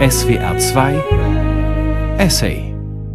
SWR 2 Essay.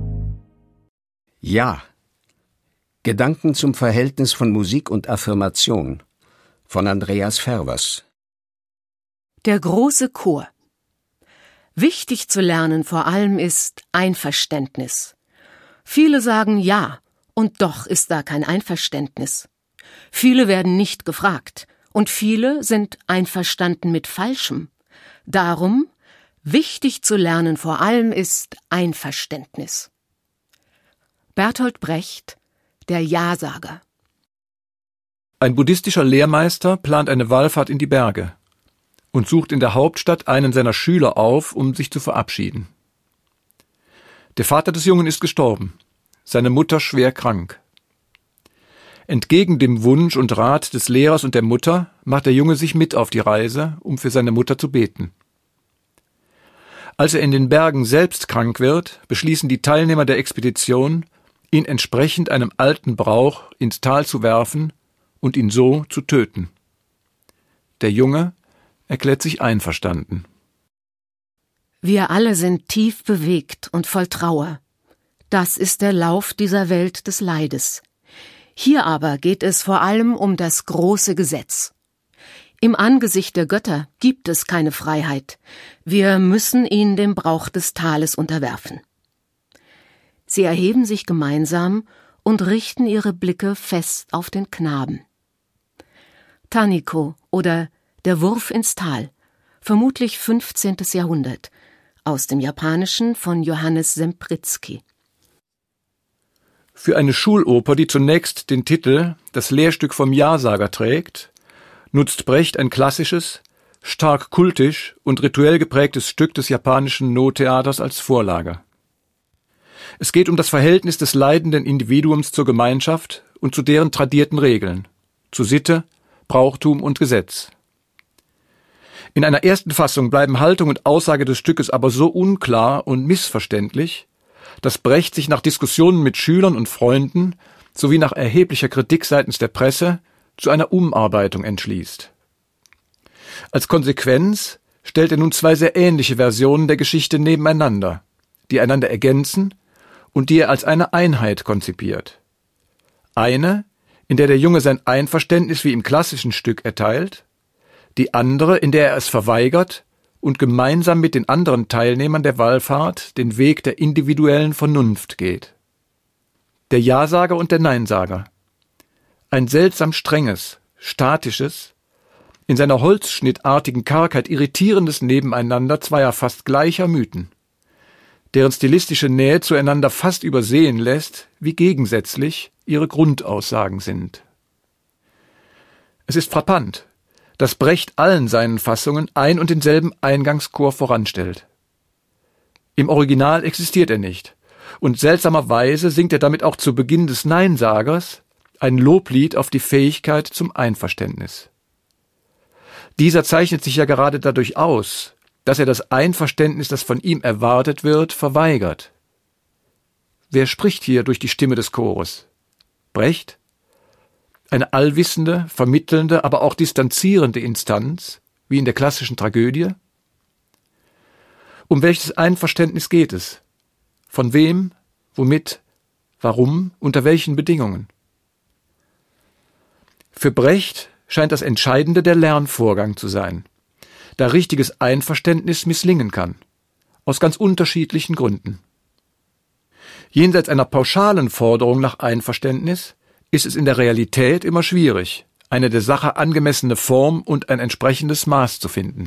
Ja. Gedanken zum Verhältnis von Musik und Affirmation von Andreas Fervers. Der große Chor. Wichtig zu lernen vor allem ist Einverständnis. Viele sagen ja, und doch ist da kein Einverständnis. Viele werden nicht gefragt, und viele sind einverstanden mit Falschem. Darum, wichtig zu lernen vor allem ist Einverständnis. Bertolt Brecht, der Ja-Sager. Ein buddhistischer Lehrmeister plant eine Wallfahrt in die Berge und sucht in der Hauptstadt einen seiner Schüler auf, um sich zu verabschieden. Der Vater des Jungen ist gestorben, seine Mutter schwer krank. Entgegen dem Wunsch und Rat des Lehrers und der Mutter macht der Junge sich mit auf die Reise, um für seine Mutter zu beten. Als er in den Bergen selbst krank wird, beschließen die Teilnehmer der Expedition, ihn entsprechend einem alten Brauch ins Tal zu werfen und ihn so zu töten. Der Junge erklärt sich einverstanden. Wir alle sind tief bewegt und voll Trauer. Das ist der Lauf dieser Welt des Leides. Hier aber geht es vor allem um das große Gesetz. Im Angesicht der Götter gibt es keine Freiheit. Wir müssen ihn dem Brauch des Tales unterwerfen. Sie erheben sich gemeinsam und richten ihre Blicke fest auf den Knaben. Taniko oder Der Wurf ins Tal, vermutlich 15. Jahrhundert, aus dem Japanischen von Johannes Sempritzky. Für eine Schuloper, die zunächst den Titel Das Lehrstück vom Ja-Sager trägt, nutzt Brecht ein klassisches, stark kultisch und rituell geprägtes Stück des japanischen No-Theaters als Vorlage. Es geht um das Verhältnis des leidenden Individuums zur Gemeinschaft und zu deren tradierten Regeln, zu Sitte, Brauchtum und Gesetz. In einer ersten Fassung bleiben Haltung und Aussage des Stückes aber so unklar und missverständlich, dass Brecht sich nach Diskussionen mit Schülern und Freunden sowie nach erheblicher Kritik seitens der Presse zu einer Umarbeitung entschließt. Als Konsequenz stellt er nun zwei sehr ähnliche Versionen der Geschichte nebeneinander, die einander ergänzen und die er als eine Einheit konzipiert. Eine, in der der Junge sein Einverständnis wie im klassischen Stück erteilt, die andere, in der er es verweigert und gemeinsam mit den anderen Teilnehmern der Wallfahrt den Weg der individuellen Vernunft geht. Der Ja-Sager und der Nein-Sager. Ein seltsam strenges, statisches, in seiner holzschnittartigen Kargheit irritierendes Nebeneinander zweier fast gleicher Mythen, deren stilistische Nähe zueinander fast übersehen lässt, wie gegensätzlich ihre Grundaussagen sind. Es ist frappant, dass Brecht allen seinen Fassungen ein und denselben Eingangschor voranstellt. Im Original existiert er nicht, und seltsamerweise singt er damit auch zu Beginn des Neinsagers ein Loblied auf die Fähigkeit zum Einverständnis. Dieser zeichnet sich ja gerade dadurch aus, dass er das Einverständnis, das von ihm erwartet wird, verweigert. Wer spricht hier durch die Stimme des Chores? Brecht? Eine allwissende, vermittelnde, aber auch distanzierende Instanz, wie in der klassischen Tragödie? Um welches Einverständnis geht es? Von wem? Womit? Warum? Unter welchen Bedingungen? Für Brecht scheint das Entscheidende der Lernvorgang zu sein, da richtiges Einverständnis misslingen kann, aus ganz unterschiedlichen Gründen. Jenseits einer pauschalen Forderung nach Einverständnis ist es in der Realität immer schwierig, eine der Sache angemessene Form und ein entsprechendes Maß zu finden.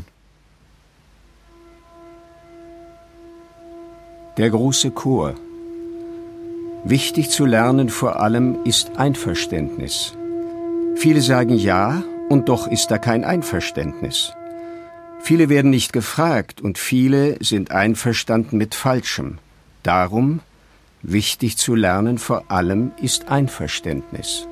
Der große Chor. Wichtig zu lernen vor allem ist Einverständnis. Viele sagen ja, und doch ist da kein Einverständnis. Viele werden nicht gefragt und viele sind einverstanden mit Falschem. Darum, wichtig zu lernen vor allem ist Einverständnis.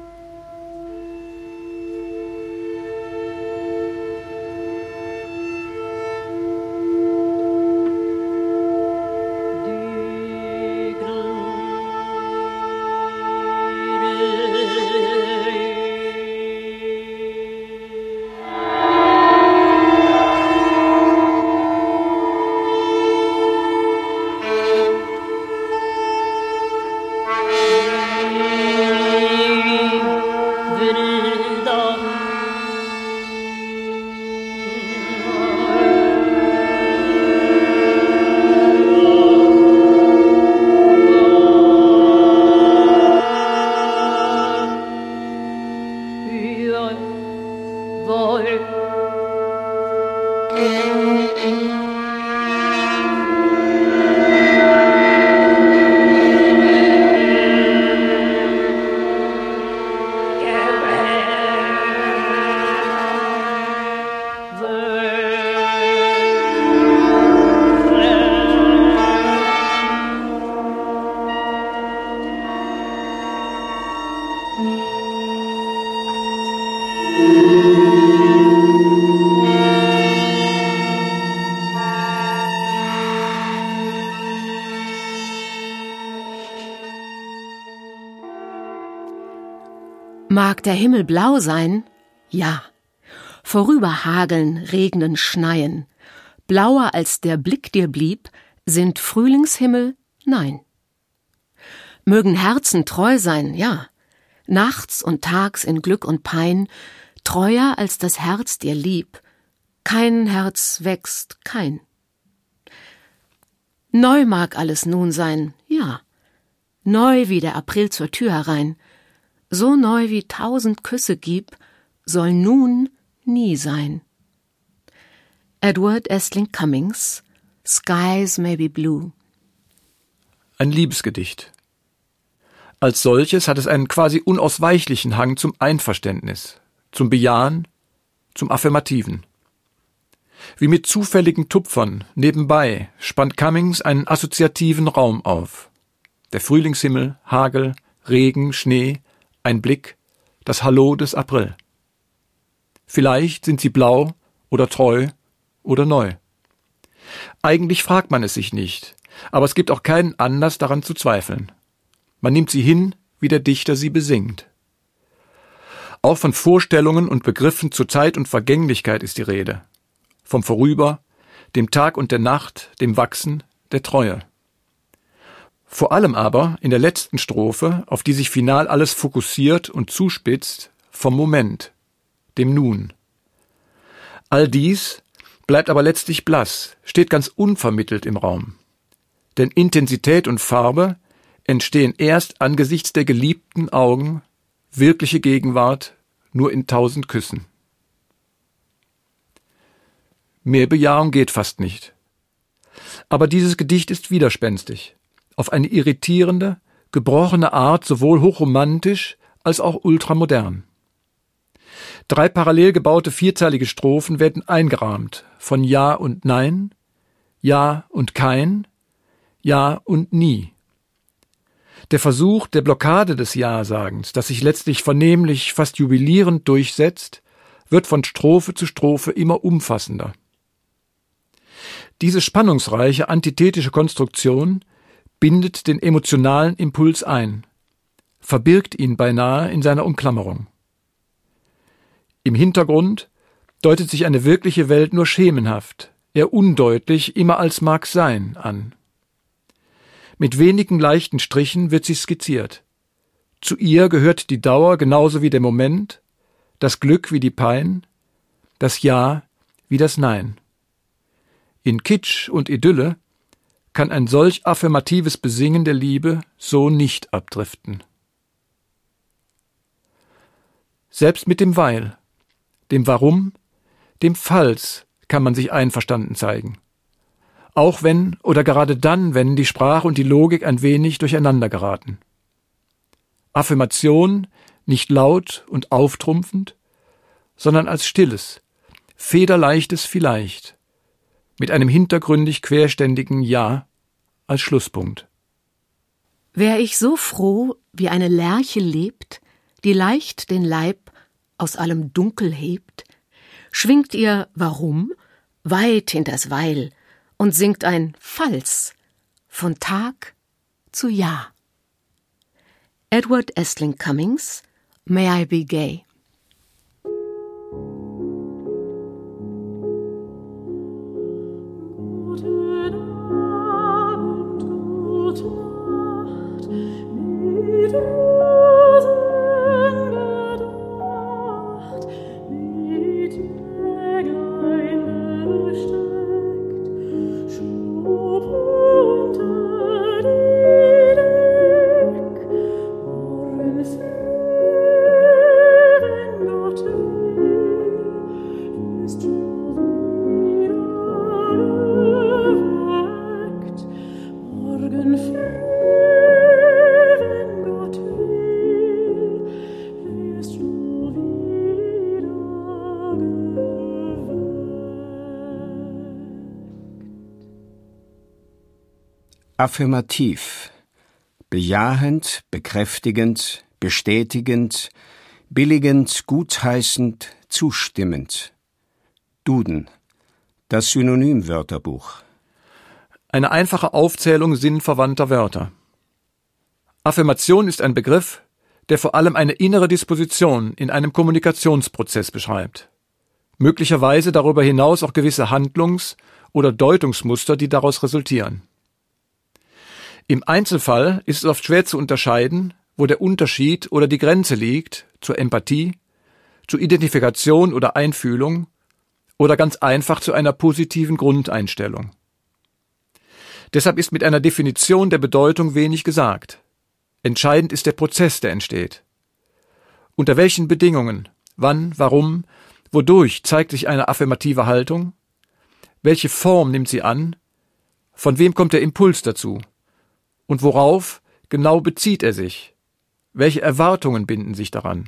Mag der Himmel blau sein? Ja. Vorüber hageln, regnen, schneien. Blauer als der Blick dir blieb, sind Frühlingshimmel? Nein. Mögen Herzen treu sein? Ja. Nachts und tags in Glück und Pein, treuer als das Herz dir lieb. Kein Herz wächst, kein. Neu mag alles nun sein, ja. Neu wie der April zur Tür herein. So neu wie 1000 Küsse gib, soll nun nie sein. Edward Estling Cummings, Skies May Be Blue. Ein Liebesgedicht. Als solches hat es einen quasi unausweichlichen Hang zum Einverständnis, zum Bejahen, zum Affirmativen. Wie mit zufälligen Tupfern nebenbei spannt Cummings einen assoziativen Raum auf. Der Frühlingshimmel, Hagel, Regen, Schnee, ein Blick, das Hallo des April. Vielleicht sind sie blau oder treu oder neu. Eigentlich fragt man es sich nicht, aber es gibt auch keinen Anlass daran zu zweifeln. Man nimmt sie hin, wie der Dichter sie besingt. Auch von Vorstellungen und Begriffen zur Zeit und Vergänglichkeit ist die Rede. Vom Vorüber, dem Tag und der Nacht, dem Wachsen, der Treue. Vor allem aber in der letzten Strophe, auf die sich final alles fokussiert und zuspitzt, vom Moment, dem Nun. All dies bleibt aber letztlich blass, steht ganz unvermittelt im Raum. Denn Intensität und Farbe entstehen erst angesichts der geliebten Augen, wirkliche Gegenwart nur in 1000 Küssen. Mehr Bejahung geht fast nicht. Aber dieses Gedicht ist widerspenstig. Auf eine irritierende, gebrochene Art sowohl hochromantisch als auch ultramodern. 3 parallel gebaute vierzeilige Strophen werden eingerahmt von Ja und Nein, Ja und Kein, Ja und Nie. Der Versuch der Blockade des Ja-Sagens, das sich letztlich vernehmlich, fast jubilierend durchsetzt, wird von Strophe zu Strophe immer umfassender. Diese spannungsreiche, antithetische Konstruktion bindet den emotionalen Impuls ein, verbirgt ihn beinahe in seiner Umklammerung. Im Hintergrund deutet sich eine wirkliche Welt nur schemenhaft, eher undeutlich, immer als mag sein, an. Mit wenigen leichten Strichen wird sie skizziert. Zu ihr gehört die Dauer genauso wie der Moment, das Glück wie die Pein, das Ja wie das Nein. In Kitsch und Idylle kann ein solch affirmatives Besingen der Liebe so nicht abdriften. Selbst mit dem Weil, dem Warum, dem Falls kann man sich einverstanden zeigen. Auch wenn oder gerade dann, wenn die Sprache und die Logik ein wenig durcheinander geraten. Affirmation nicht laut und auftrumpfend, sondern als stilles, federleichtes Vielleicht, mit einem hintergründig querständigen Ja als Schlusspunkt. Wär ich so froh, wie eine Lerche lebt, die leicht den Leib aus allem Dunkel hebt, schwingt ihr Warum weit hinters Weil und singt ein Falls von Tag zu Jahr. Edward Estling Cummings, May I Be Gay. Affirmativ. Bejahend, bekräftigend, bestätigend, billigend, gutheißend, zustimmend. Duden. Das Synonymwörterbuch. Eine einfache Aufzählung sinnverwandter Wörter. Affirmation ist ein Begriff, der vor allem eine innere Disposition in einem Kommunikationsprozess beschreibt. Möglicherweise darüber hinaus auch gewisse Handlungs- oder Deutungsmuster, die daraus resultieren. Im Einzelfall ist es oft schwer zu unterscheiden, wo der Unterschied oder die Grenze liegt zur Empathie, zur Identifikation oder Einfühlung oder ganz einfach zu einer positiven Grundeinstellung. Deshalb ist mit einer Definition der Bedeutung wenig gesagt. Entscheidend ist der Prozess, der entsteht. Unter welchen Bedingungen, wann, warum, wodurch zeigt sich eine affirmative Haltung? Welche Form nimmt sie an? Von wem kommt der Impuls dazu? Und worauf genau bezieht er sich? Welche Erwartungen binden sich daran?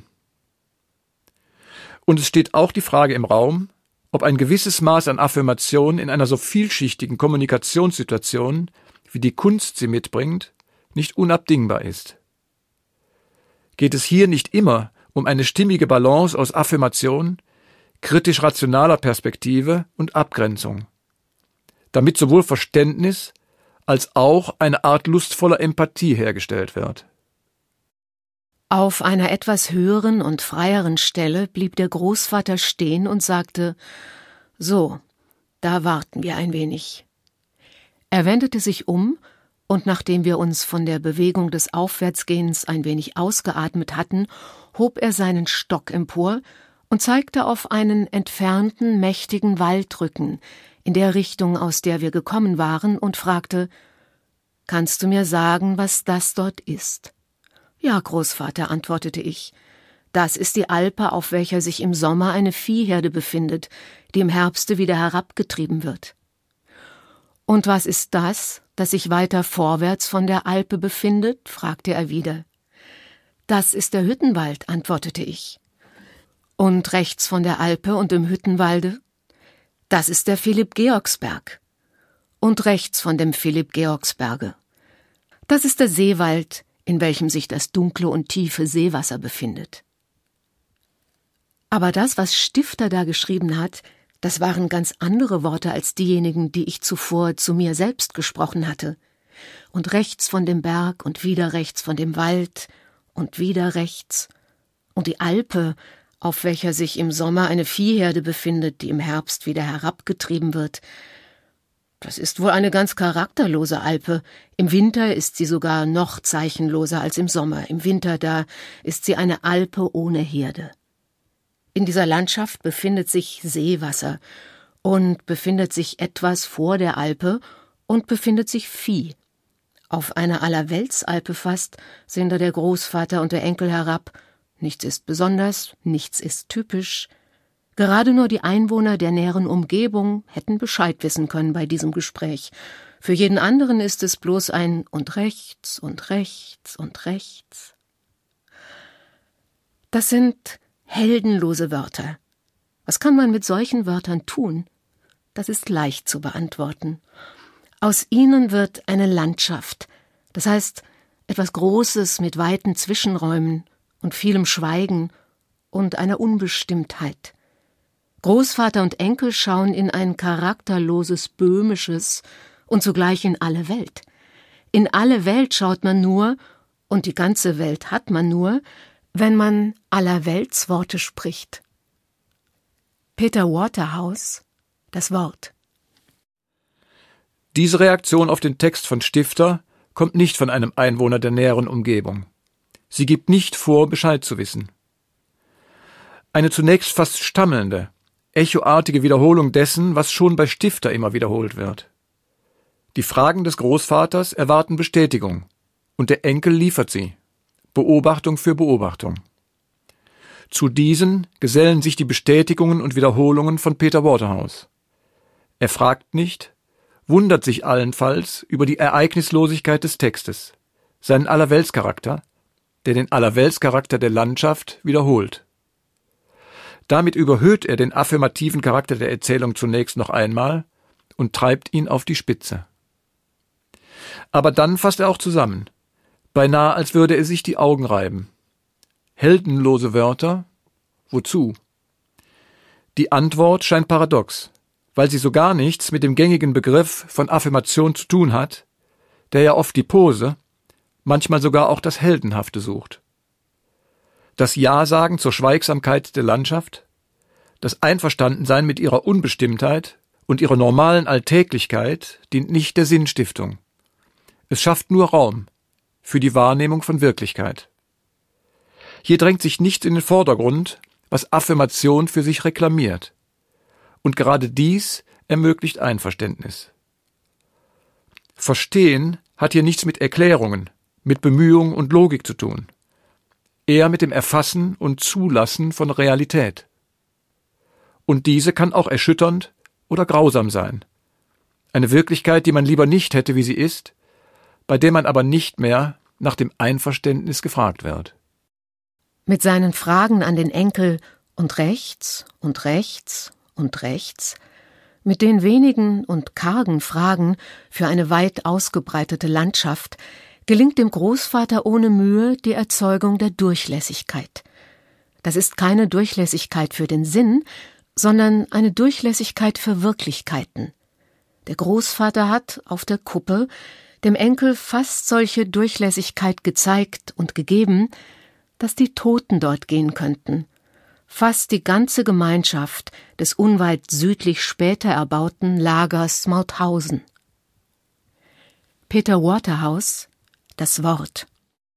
Und es steht auch die Frage im Raum, ob ein gewisses Maß an Affirmation in einer so vielschichtigen Kommunikationssituation, wie die Kunst sie mitbringt, nicht unabdingbar ist. Geht es hier nicht immer um eine stimmige Balance aus Affirmation, kritisch-rationaler Perspektive und Abgrenzung, damit sowohl Verständnis als auch eine Art lustvoller Empathie hergestellt wird? Auf einer etwas höheren und freieren Stelle blieb der Großvater stehen und sagte: »So, da warten wir ein wenig.« Er wendete sich um, und nachdem wir uns von der Bewegung des Aufwärtsgehens ein wenig ausgeatmet hatten, hob er seinen Stock empor und zeigte auf einen entfernten, mächtigen Waldrücken in der Richtung, aus der wir gekommen waren, und fragte: »Kannst du mir sagen, was das dort ist?« »Ja, Großvater«, antwortete ich, »das ist die Alpe, auf welcher sich im Sommer eine Viehherde befindet, die im Herbste wieder herabgetrieben wird.« »Und was ist das sich weiter vorwärts von der Alpe befindet?« fragte er wieder. »Das ist der Hüttenwald«, antwortete ich. »Und rechts von der Alpe und dem Hüttenwalde?« »Das ist der Philipp-Georgsberg.« »Und rechts von dem Philipp-Georgsberge?« »Das ist der Seewald, in welchem sich das dunkle und tiefe Seewasser befindet.« Aber das, was Stifter da geschrieben hat, das waren ganz andere Worte als diejenigen, die ich zuvor zu mir selbst gesprochen hatte. Und rechts von dem Berg und wieder rechts von dem Wald und wieder rechts. Und die Alpe, auf welcher sich im Sommer eine Viehherde befindet, die im Herbst wieder herabgetrieben wird. Das ist wohl eine ganz charakterlose Alpe. Im Winter ist sie sogar noch zeichenloser als im Sommer. Im Winter, da ist sie eine Alpe ohne Herde. In dieser Landschaft befindet sich Seewasser und befindet sich etwas vor der Alpe und befindet sich Vieh. Auf einer Allerweltsalpe fast sehen da der Großvater und der Enkel herab. Nichts ist besonders, nichts ist typisch. Gerade nur die Einwohner der näheren Umgebung hätten Bescheid wissen können bei diesem Gespräch. Für jeden anderen ist es bloß ein und rechts und rechts und rechts. Das sind heldenlose Wörter. Was kann man mit solchen Wörtern tun? Das ist leicht zu beantworten. Aus ihnen wird eine Landschaft, das heißt etwas Großes mit weiten Zwischenräumen und vielem Schweigen und einer Unbestimmtheit. Großvater und Enkel schauen in ein charakterloses, böhmisches und zugleich in alle Welt. In alle Welt schaut man nur, und die ganze Welt hat man nur, wenn man Allerweltsworte spricht. Peter Waterhouse, das Wort. Diese Reaktion auf den Text von Stifter kommt nicht von einem Einwohner der näheren Umgebung. Sie gibt nicht vor, Bescheid zu wissen. Eine zunächst fast stammelnde, echoartige Wiederholung dessen, was schon bei Stifter immer wiederholt wird. Die Fragen des Großvaters erwarten Bestätigung, und der Enkel liefert sie. Beobachtung für Beobachtung. Zu diesen gesellen sich die Bestätigungen und Wiederholungen von Peter Waterhouse. Er fragt nicht, wundert sich allenfalls über die Ereignislosigkeit des Textes, seinen Allerweltscharakter, der den Allerweltscharakter der Landschaft wiederholt. Damit überhöht er den affirmativen Charakter der Erzählung zunächst noch einmal und treibt ihn auf die Spitze. Aber dann fasst er auch zusammen, beinahe als würde er sich die Augen reiben. Heldenlose Wörter? Wozu? Die Antwort scheint paradox, weil sie so gar nichts mit dem gängigen Begriff von Affirmation zu tun hat, der ja oft die Pose, manchmal sogar auch das Heldenhafte sucht. Das Ja-Sagen zur Schweigsamkeit der Landschaft, das Einverstandensein mit ihrer Unbestimmtheit und ihrer normalen Alltäglichkeit dient nicht der Sinnstiftung. Es schafft nur Raum für die Wahrnehmung von Wirklichkeit. Hier drängt sich nichts in den Vordergrund, was Affirmation für sich reklamiert. Und gerade dies ermöglicht Einverständnis. Verstehen hat hier nichts mit Erklärungen, mit Bemühung und Logik zu tun. Eher mit dem Erfassen und Zulassen von Realität. Und diese kann auch erschütternd oder grausam sein. Eine Wirklichkeit, die man lieber nicht hätte, wie sie ist, bei der man aber nicht mehr nach dem Einverständnis gefragt wird. Mit seinen Fragen an den Enkel und rechts und rechts und rechts, mit den wenigen und kargen Fragen für eine weit ausgebreitete Landschaft, gelingt dem Großvater ohne Mühe die Erzeugung der Durchlässigkeit. Das ist keine Durchlässigkeit für den Sinn, sondern eine Durchlässigkeit für Wirklichkeiten. Der Großvater hat auf der Kuppe dem Enkel fast solche Durchlässigkeit gezeigt und gegeben, dass die Toten dort gehen könnten. Fast die ganze Gemeinschaft des unweit südlich später erbauten Lagers Mauthausen. Peter Waterhouse, das Wort.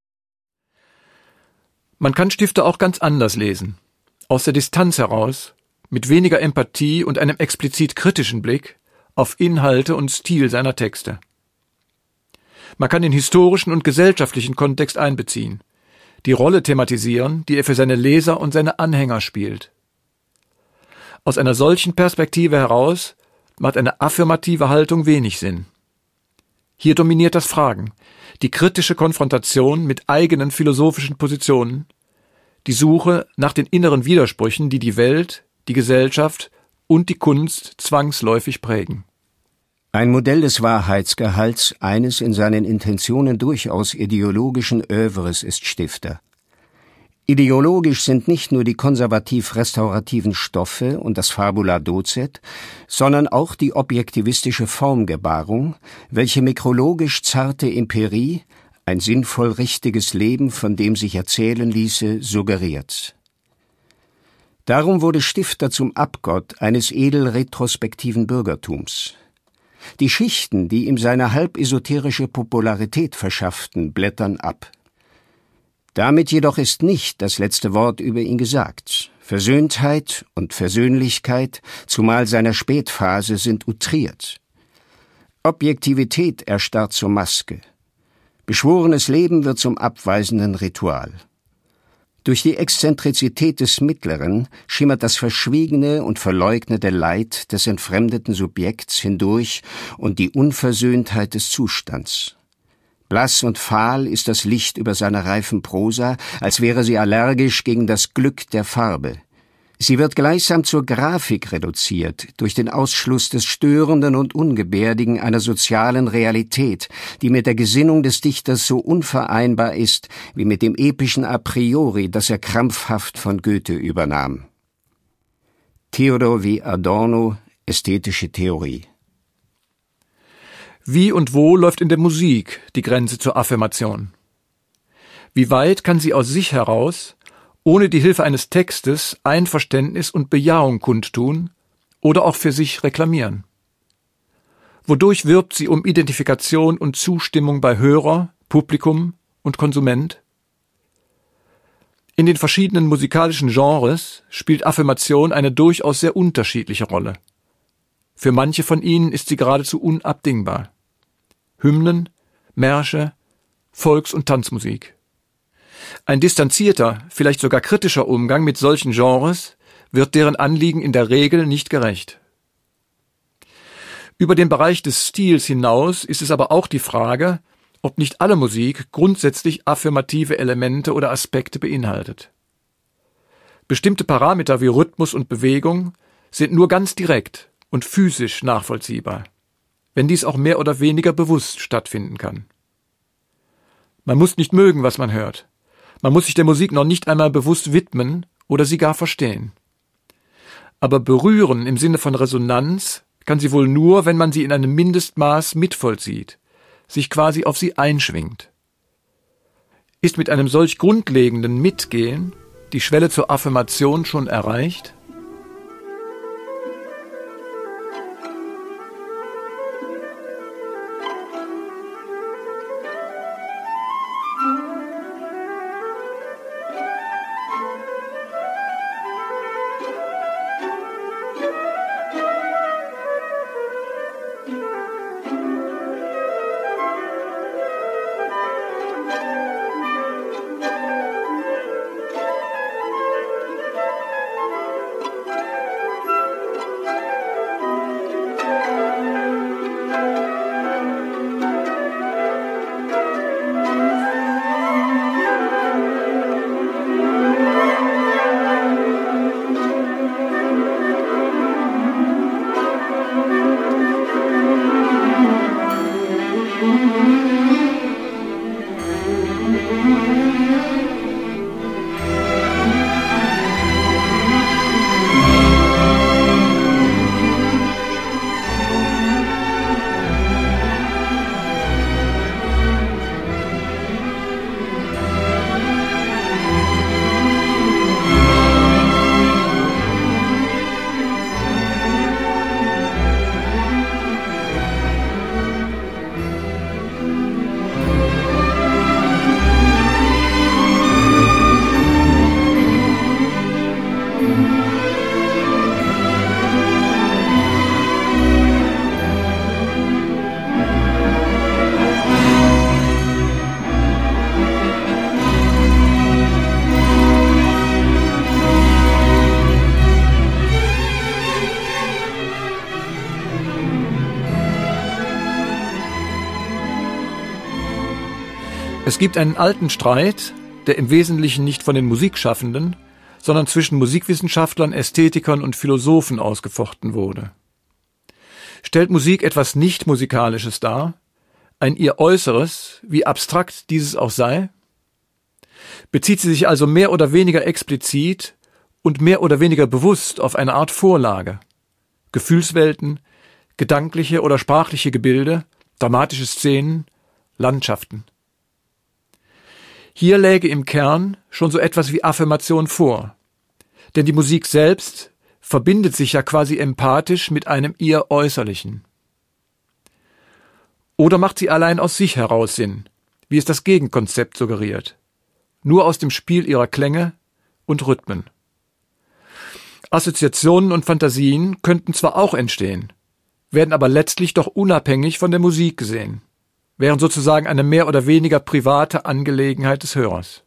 Man kann Stifter auch ganz anders lesen. Aus der Distanz heraus, mit weniger Empathie und einem explizit kritischen Blick auf Inhalte und Stil seiner Texte. Man kann den historischen und gesellschaftlichen Kontext einbeziehen, die Rolle thematisieren, die er für seine Leser und seine Anhänger spielt. Aus einer solchen Perspektive heraus macht eine affirmative Haltung wenig Sinn. Hier dominiert das Fragen, die kritische Konfrontation mit eigenen philosophischen Positionen, die Suche nach den inneren Widersprüchen, die die Welt, die Gesellschaft und die Kunst zwangsläufig prägen. Ein Modell des Wahrheitsgehalts eines in seinen Intentionen durchaus ideologischen Œuvres ist Stifter. Ideologisch sind nicht nur die konservativ-restaurativen Stoffe und das Fabula Docet, sondern auch die objektivistische Formgebarung, welche mikrologisch zarte Empirie, ein sinnvoll richtiges Leben, von dem sich erzählen ließe, suggeriert. Darum wurde Stifter zum Abgott eines edel retrospektiven Bürgertums. Die Schichten, die ihm seine halb esoterische Popularität verschafften, blättern ab. Damit jedoch ist nicht das letzte Wort über ihn gesagt. Versöhntheit und Versöhnlichkeit, zumal seiner Spätphase, sind outriert. Objektivität erstarrt zur Maske. Beschworenes Leben wird zum abweisenden Ritual. Durch die Exzentrizität des Mittleren schimmert das verschwiegene und verleugnete Leid des entfremdeten Subjekts hindurch und die Unversöhntheit des Zustands. Blass und fahl ist das Licht über seiner reifen Prosa, als wäre sie allergisch gegen das Glück der Farbe. Sie wird gleichsam zur Grafik reduziert, durch den Ausschluss des Störenden und Ungebärdigen einer sozialen Realität, die mit der Gesinnung des Dichters so unvereinbar ist, wie mit dem epischen A priori, das er krampfhaft von Goethe übernahm. Theodor W. Adorno, Ästhetische Theorie. Wie und wo läuft in der Musik die Grenze zur Affirmation? Wie weit kann sie aus sich heraus, ohne die Hilfe eines Textes, Einverständnis und Bejahung kundtun oder auch für sich reklamieren? Wodurch wirbt sie um Identifikation und Zustimmung bei Hörer, Publikum und Konsument? In den verschiedenen musikalischen Genres spielt Affirmation eine durchaus sehr unterschiedliche Rolle. Für manche von ihnen ist sie geradezu unabdingbar. Hymnen, Märsche, Volks- und Tanzmusik. Ein distanzierter, vielleicht sogar kritischer Umgang mit solchen Genres wird deren Anliegen in der Regel nicht gerecht. Über den Bereich des Stils hinaus ist es aber auch die Frage, ob nicht alle Musik grundsätzlich affirmative Elemente oder Aspekte beinhaltet. Bestimmte Parameter wie Rhythmus und Bewegung sind nur ganz direkt und physisch nachvollziehbar. wenn dies auch mehr oder weniger bewusst stattfinden kann. Man muss nicht mögen, was man hört. Man muss sich der Musik noch nicht einmal bewusst widmen oder sie gar verstehen. Aber berühren im Sinne von Resonanz kann sie wohl nur, wenn man sie in einem Mindestmaß mitvollzieht, sich quasi auf sie einschwingt. Ist mit einem solch grundlegenden Mitgehen die Schwelle zur Affirmation schon erreicht? Es gibt einen alten Streit, der im Wesentlichen nicht von den Musikschaffenden, sondern zwischen Musikwissenschaftlern, Ästhetikern und Philosophen ausgefochten wurde. Stellt Musik etwas Nicht-Musikalisches dar, ein ihr Äußeres, wie abstrakt dieses auch sei? Bezieht sie sich also mehr oder weniger explizit und mehr oder weniger bewusst auf eine Art Vorlage, Gefühlswelten, gedankliche oder sprachliche Gebilde, dramatische Szenen, Landschaften? Hier läge im Kern schon so etwas wie Affirmation vor, denn die Musik selbst verbindet sich ja quasi empathisch mit einem ihr Äußerlichen. Oder macht sie allein aus sich heraus Sinn, wie es das Gegenkonzept suggeriert, nur aus dem Spiel ihrer Klänge und Rhythmen. Assoziationen und Fantasien könnten zwar auch entstehen, werden aber letztlich doch unabhängig von der Musik gesehen, wären sozusagen eine mehr oder weniger private Angelegenheit des Hörers.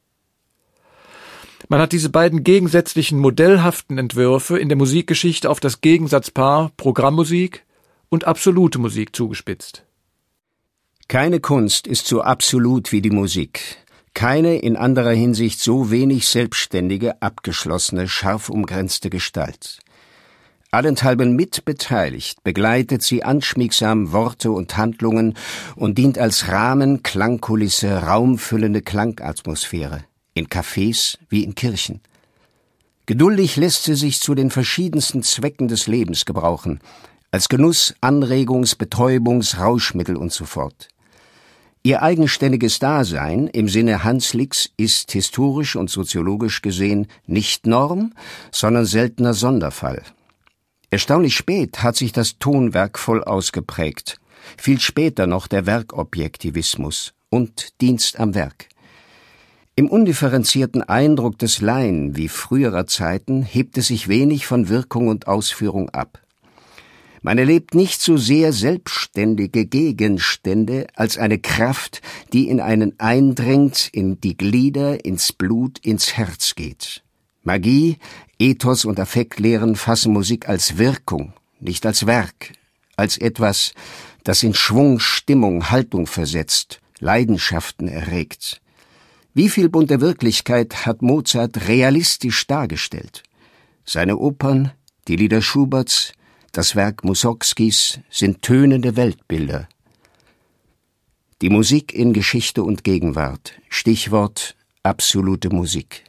Man hat diese beiden gegensätzlichen modellhaften Entwürfe in der Musikgeschichte auf das Gegensatzpaar Programmmusik und absolute Musik zugespitzt. Keine Kunst ist so absolut wie die Musik. Keine in anderer Hinsicht so wenig selbstständige, abgeschlossene, scharf umgrenzte Gestalt. Allenthalben mitbeteiligt, begleitet sie anschmiegsam Worte und Handlungen und dient als Rahmen, Klangkulisse, raumfüllende Klangatmosphäre, in Cafés wie in Kirchen. Geduldig lässt sie sich zu den verschiedensten Zwecken des Lebens gebrauchen, als Genuss, Anregungs-, Betäubungs-, Rauschmittel und so fort. Ihr eigenständiges Dasein im Sinne Hanslicks ist historisch und soziologisch gesehen nicht Norm, sondern seltener Sonderfall. Erstaunlich spät hat sich das Tonwerk voll ausgeprägt, viel später noch der Werkobjektivismus und Dienst am Werk. Im undifferenzierten Eindruck des Laien wie früherer Zeiten hebt es sich wenig von Wirkung und Ausführung ab. Man erlebt nicht so sehr selbstständige Gegenstände als eine Kraft, die in einen eindringt, in die Glieder, ins Blut, ins Herz geht. Magie, Ethos und Affektlehren fassen Musik als Wirkung, nicht als Werk, als etwas, das in Schwung, Stimmung, Haltung versetzt, Leidenschaften erregt. Wie viel bunte Wirklichkeit hat Mozart realistisch dargestellt? Seine Opern, die Lieder Schuberts, das Werk Musorgskis, sind tönende Weltbilder. Die Musik in Geschichte und Gegenwart, Stichwort absolute Musik.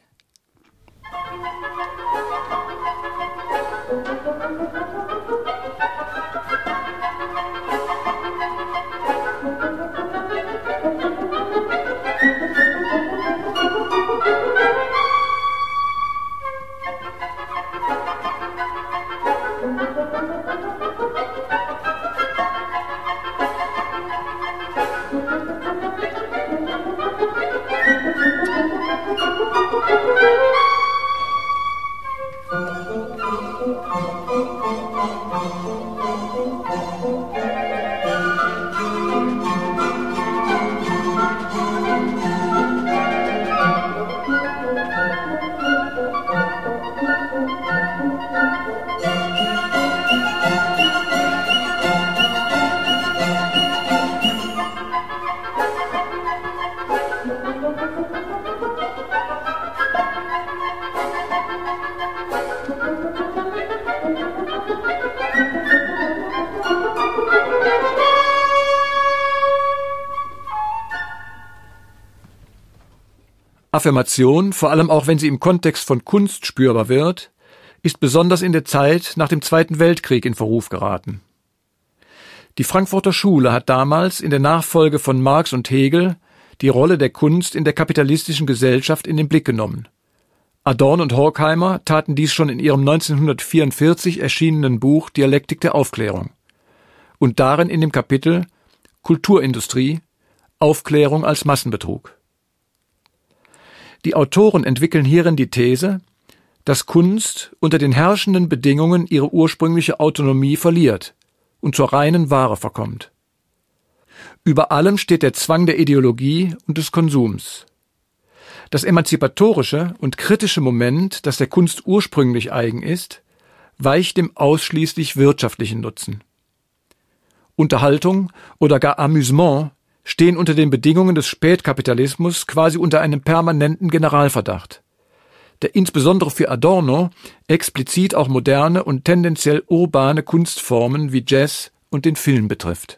Affirmation, vor allem auch wenn sie im Kontext von Kunst spürbar wird, ist besonders in der Zeit nach dem Zweiten Weltkrieg in Verruf geraten. Die Frankfurter Schule hat damals in der Nachfolge von Marx und Hegel die Rolle der Kunst in der kapitalistischen Gesellschaft in den Blick genommen. Adorno und Horkheimer taten dies schon in ihrem 1944 erschienenen Buch Dialektik der Aufklärung und darin in dem Kapitel Kulturindustrie, Aufklärung als Massenbetrug. Die Autoren entwickeln hierin die These, dass Kunst unter den herrschenden Bedingungen ihre ursprüngliche Autonomie verliert und zur reinen Ware verkommt. Über allem steht der Zwang der Ideologie und des Konsums. Das emanzipatorische und kritische Moment, das der Kunst ursprünglich eigen ist, weicht dem ausschließlich wirtschaftlichen Nutzen. Unterhaltung oder gar Amüsement stehen unter den Bedingungen des Spätkapitalismus quasi unter einem permanenten Generalverdacht, der insbesondere für Adorno explizit auch moderne und tendenziell urbane Kunstformen wie Jazz und den Film betrifft.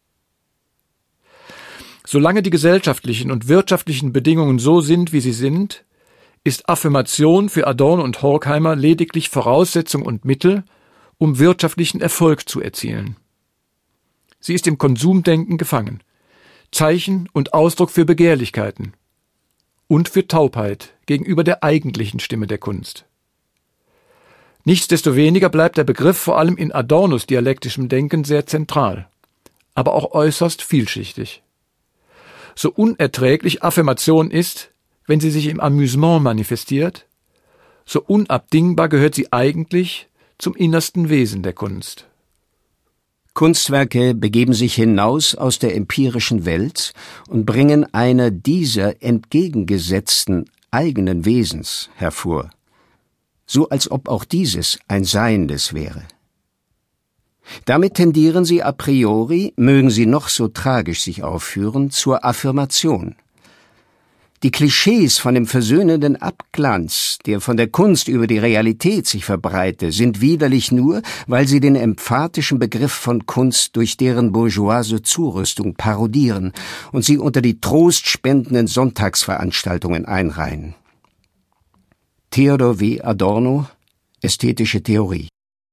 Solange die gesellschaftlichen und wirtschaftlichen Bedingungen so sind, wie sie sind, ist Affirmation für Adorno und Horkheimer lediglich Voraussetzung und Mittel, um wirtschaftlichen Erfolg zu erzielen. Sie ist im Konsumdenken gefangen, Zeichen und Ausdruck für Begehrlichkeiten und für Taubheit gegenüber der eigentlichen Stimme der Kunst. Nichtsdestoweniger bleibt der Begriff vor allem in Adornos dialektischem Denken sehr zentral, aber auch äußerst vielschichtig. So unerträglich Affirmation ist, wenn sie sich im Amüsement manifestiert, so unabdingbar gehört sie eigentlich zum innersten Wesen der Kunst. Kunstwerke begeben sich hinaus aus der empirischen Welt und bringen einer dieser entgegengesetzten eigenen Wesens hervor, so als ob auch dieses ein Seiendes wäre. Damit tendieren sie a priori, mögen sie noch so tragisch sich aufführen, zur Affirmation. Die Klischees von dem versöhnenden Abglanz, der von der Kunst über die Realität sich verbreite, sind widerlich nur, weil sie den emphatischen Begriff von Kunst durch deren bourgeoise Zurüstung parodieren und sie unter die trostspendenden Sonntagsveranstaltungen einreihen. Theodor W. Adorno, Ästhetische Theorie.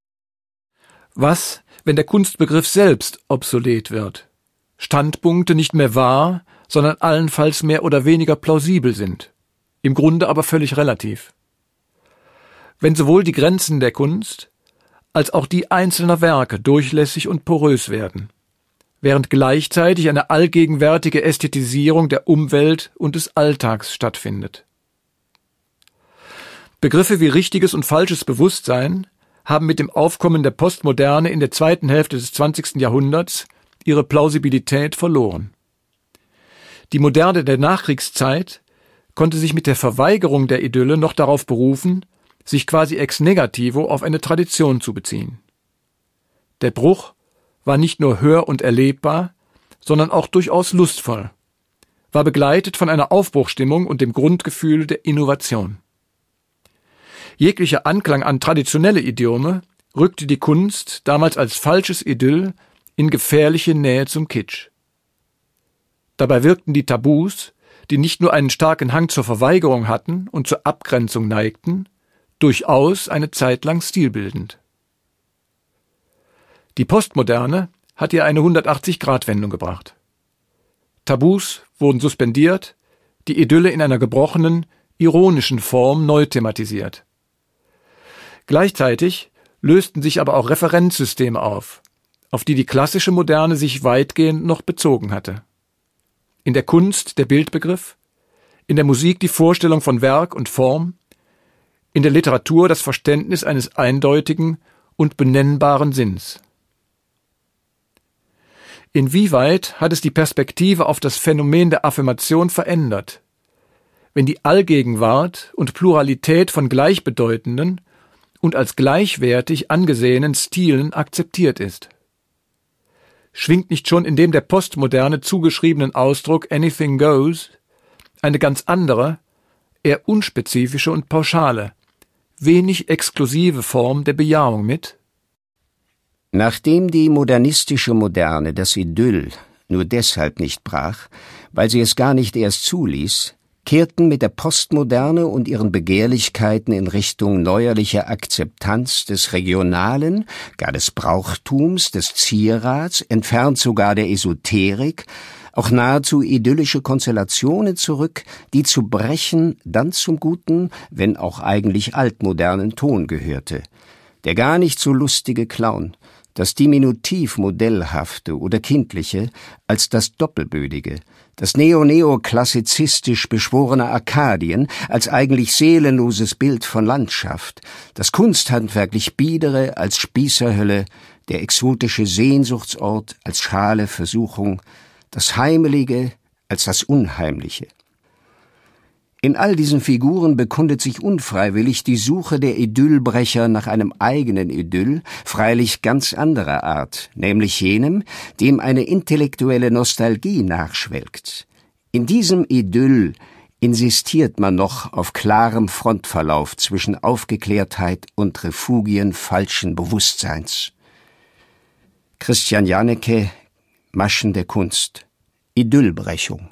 Was, wenn der Kunstbegriff selbst obsolet wird? Standpunkte nicht mehr wahr, sondern allenfalls mehr oder weniger plausibel sind, im Grunde aber völlig relativ. Wenn sowohl die Grenzen der Kunst als auch die einzelner Werke durchlässig und porös werden, während gleichzeitig eine allgegenwärtige Ästhetisierung der Umwelt und des Alltags stattfindet. Begriffe wie richtiges und falsches Bewusstsein haben mit dem Aufkommen der Postmoderne in der zweiten Hälfte des 20. Jahrhunderts ihre Plausibilität verloren. Die Moderne der Nachkriegszeit konnte sich mit der Verweigerung der Idylle noch darauf berufen, sich quasi ex negativo auf eine Tradition zu beziehen. Der Bruch war nicht nur hör- und erlebbar, sondern auch durchaus lustvoll, war begleitet von einer Aufbruchstimmung und dem Grundgefühl der Innovation. Jeglicher Anklang an traditionelle Idiome rückte die Kunst damals als falsches Idyll in gefährliche Nähe zum Kitsch. Dabei wirkten die Tabus, die nicht nur einen starken Hang zur Verweigerung hatten und zur Abgrenzung neigten, durchaus eine Zeit lang stilbildend. Die Postmoderne hat ihr eine 180-Grad-Wendung gebracht. Tabus wurden suspendiert, die Idylle in einer gebrochenen, ironischen Form neu thematisiert. Gleichzeitig lösten sich aber auch Referenzsysteme auf die die klassische Moderne sich weitgehend noch bezogen hatte. In der Kunst der Bildbegriff, in der Musik die Vorstellung von Werk und Form, in der Literatur das Verständnis eines eindeutigen und benennbaren Sinns. Inwieweit hat es die Perspektive auf das Phänomen der Affirmation verändert, wenn die Allgegenwart und Pluralität von gleichbedeutenden und als gleichwertig angesehenen Stilen akzeptiert ist? Schwingt nicht schon in dem der Postmoderne zugeschriebenen Ausdruck Anything Goes eine ganz andere, eher unspezifische und pauschale, wenig exklusive Form der Bejahung mit? Nachdem die modernistische Moderne das Idyll nur deshalb nicht brach, weil sie es gar nicht erst zuließ, kehrten mit der Postmoderne und ihren Begehrlichkeiten in Richtung neuerlicher Akzeptanz des Regionalen, gar des Brauchtums, des Zierats, entfernt sogar der Esoterik, auch nahezu idyllische Konstellationen zurück, die zu brechen dann zum guten, wenn auch eigentlich altmodernen Ton gehörte. Der gar nicht so lustige Clown, das diminutiv modellhafte oder kindliche als das doppelbödige, das neoklassizistisch beschworene Arkadien als eigentlich seelenloses Bild von Landschaft, das kunsthandwerklich biedere als Spießerhölle, der exotische Sehnsuchtsort als schale Versuchung, das Heimelige als das Unheimliche. In all diesen Figuren bekundet sich unfreiwillig die Suche der Idyllbrecher nach einem eigenen Idyll, freilich ganz anderer Art, nämlich jenem, dem eine intellektuelle Nostalgie nachschwelgt. In diesem Idyll insistiert man noch auf klarem Frontverlauf zwischen Aufgeklärtheit und Refugien falschen Bewusstseins. Christian Jahnecke, Maschen der Kunst, Idyllbrechung.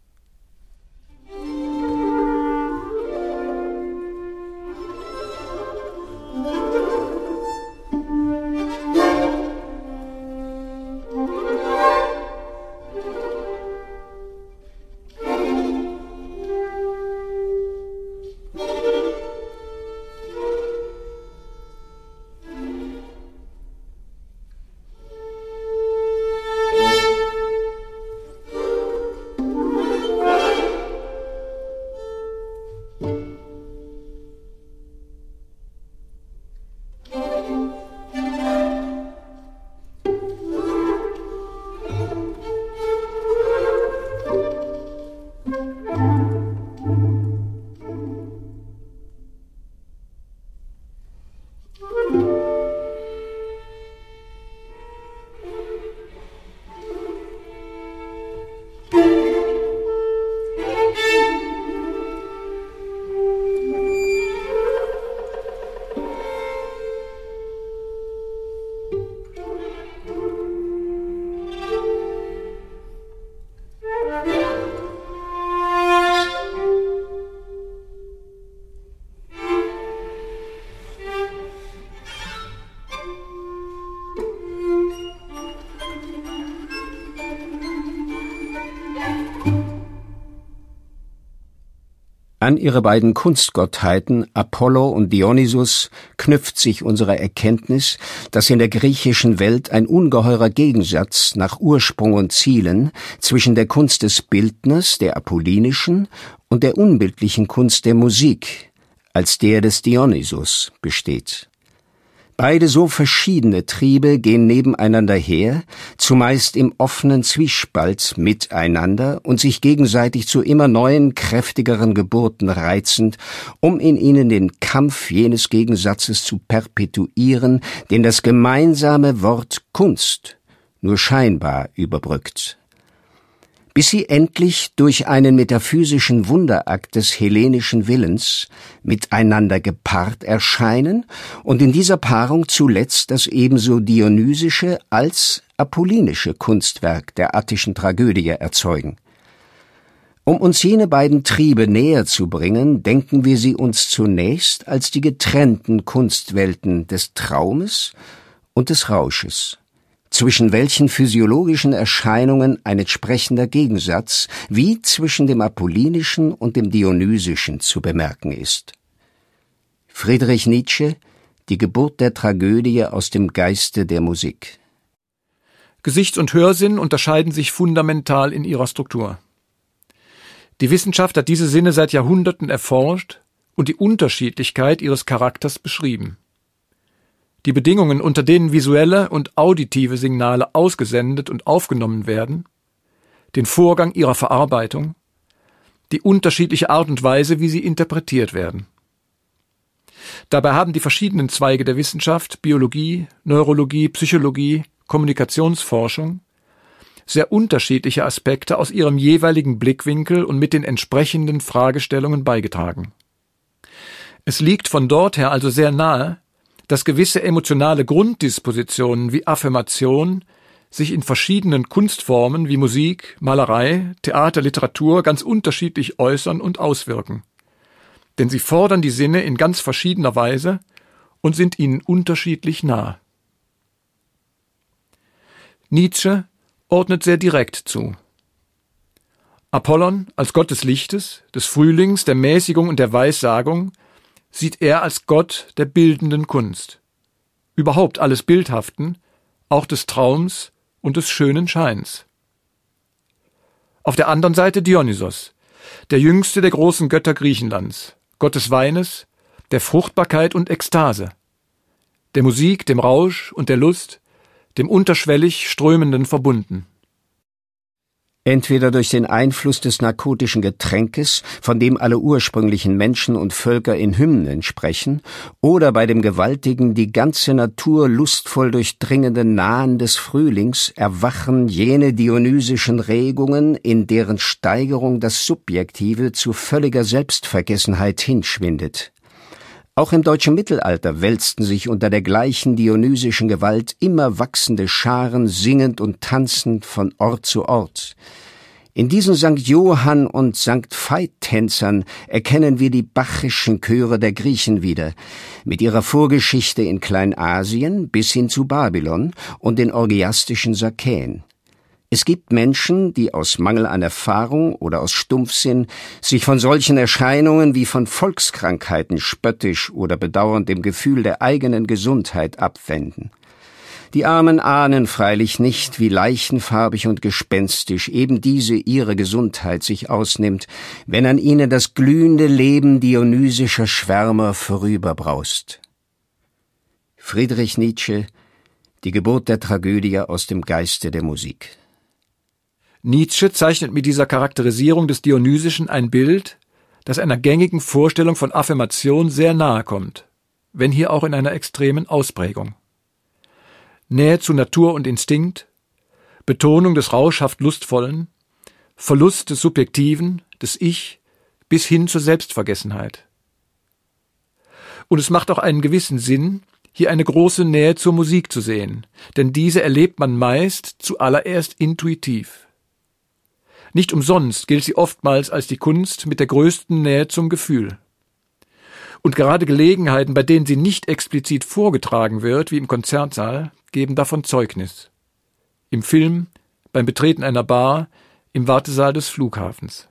An ihre beiden Kunstgottheiten Apollo und Dionysus knüpft sich unsere Erkenntnis, dass in der griechischen Welt ein ungeheurer Gegensatz nach Ursprung und Zielen zwischen der Kunst des Bildners, der apollinischen, und der unbildlichen Kunst der Musik, als der des Dionysus, besteht. Beide so verschiedene Triebe gehen nebeneinander her, zumeist im offenen Zwiespalt miteinander und sich gegenseitig zu immer neuen, kräftigeren Geburten reizend, um in ihnen den Kampf jenes Gegensatzes zu perpetuieren, den das gemeinsame Wort Kunst nur scheinbar überbrückt. bis sie endlich durch einen metaphysischen Wunderakt des hellenischen Willens miteinander gepaart erscheinen und in dieser Paarung zuletzt das ebenso dionysische als apollinische Kunstwerk der attischen Tragödie erzeugen. Um uns jene beiden Triebe näher zu bringen, denken wir sie uns zunächst als die getrennten Kunstwelten des Traumes und des Rausches, zwischen welchen physiologischen Erscheinungen ein entsprechender Gegensatz wie zwischen dem apollinischen und dem dionysischen zu bemerken ist. Friedrich Nietzsche, Die Geburt der Tragödie aus dem Geiste der Musik. Gesichts- und Hörsinn unterscheiden sich fundamental in ihrer Struktur. Die Wissenschaft hat diese Sinne seit Jahrhunderten erforscht und die Unterschiedlichkeit ihres Charakters beschrieben. Die Bedingungen, unter denen visuelle und auditive Signale ausgesendet und aufgenommen werden, den Vorgang ihrer Verarbeitung, die unterschiedliche Art und Weise, wie sie interpretiert werden. Dabei haben die verschiedenen Zweige der Wissenschaft, Biologie, Neurologie, Psychologie, Kommunikationsforschung, sehr unterschiedliche Aspekte aus ihrem jeweiligen Blickwinkel und mit den entsprechenden Fragestellungen beigetragen. Es liegt von dort her also sehr nahe, dass gewisse emotionale Grunddispositionen wie Affirmation sich in verschiedenen Kunstformen wie Musik, Malerei, Theater, Literatur ganz unterschiedlich äußern und auswirken. Denn sie fordern die Sinne in ganz verschiedener Weise und sind ihnen unterschiedlich nah. Nietzsche ordnet sehr direkt zu. Apollon als Gott des Lichtes, des Frühlings, der Mäßigung und der Weissagung sieht er als Gott der bildenden Kunst. Überhaupt alles Bildhaften, auch des Traums und des schönen Scheins. Auf der anderen Seite Dionysos, der jüngste der großen Götter Griechenlands, Gott des Weines, der Fruchtbarkeit und Ekstase, der Musik, dem Rausch und der Lust, dem unterschwellig Strömenden verbunden. Entweder durch den Einfluss des narkotischen Getränkes, von dem alle ursprünglichen Menschen und Völker in Hymnen sprechen, oder bei dem gewaltigen, die ganze Natur lustvoll durchdringenden Nahen des Frühlings erwachen jene dionysischen Regungen, in deren Steigerung das Subjektive zu völliger Selbstvergessenheit hinschwindet. Auch im deutschen Mittelalter wälzten sich unter der gleichen dionysischen Gewalt immer wachsende Scharen singend und tanzend von Ort zu Ort. In diesen St. Johann- und St. Veit-Tänzern erkennen wir die bachischen Chöre der Griechen wieder, mit ihrer Vorgeschichte in Kleinasien bis hin zu Babylon und den orgiastischen Sakäen. Es gibt Menschen, die aus Mangel an Erfahrung oder aus Stumpfsinn sich von solchen Erscheinungen wie von Volkskrankheiten spöttisch oder bedauernd dem Gefühl der eigenen Gesundheit abwenden. Die Armen ahnen freilich nicht, wie leichenfarbig und gespenstisch eben diese ihre Gesundheit sich ausnimmt, wenn an ihnen das glühende Leben dionysischer Schwärmer vorüberbraust. Friedrich Nietzsche, Die Geburt der Tragödie aus dem Geiste der Musik. Nietzsche zeichnet mit dieser Charakterisierung des Dionysischen ein Bild, das einer gängigen Vorstellung von Affirmation sehr nahe kommt, wenn hier auch in einer extremen Ausprägung. Nähe zu Natur und Instinkt, Betonung des rauschhaft Lustvollen, Verlust des Subjektiven, des Ich, bis hin zur Selbstvergessenheit. Und es macht auch einen gewissen Sinn, hier eine große Nähe zur Musik zu sehen, denn diese erlebt man meist zuallererst intuitiv. Nicht umsonst gilt sie oftmals als die Kunst mit der größten Nähe zum Gefühl. Und gerade Gelegenheiten, bei denen sie nicht explizit vorgetragen wird, wie im Konzertsaal, geben davon Zeugnis. Im Film, beim Betreten einer Bar, im Wartesaal des Flughafens.